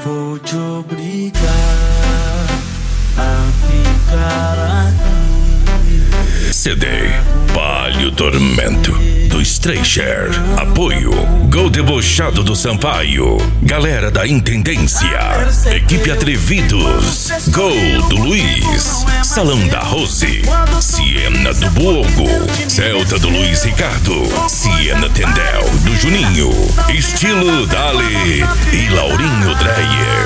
vou te obrigar a ficar aqui. CD Palio Tormento do Stranger. Apoio Gol Debochado do Sampaio, Galera da Intendência, Equipe Atrevidos, Gol do Luiz, Salão da Rose, Siena do Buogo, Celta do Luiz Ricardo, Siena Tendel do Juninho, Estilo Dali e Laurinho Dreyer.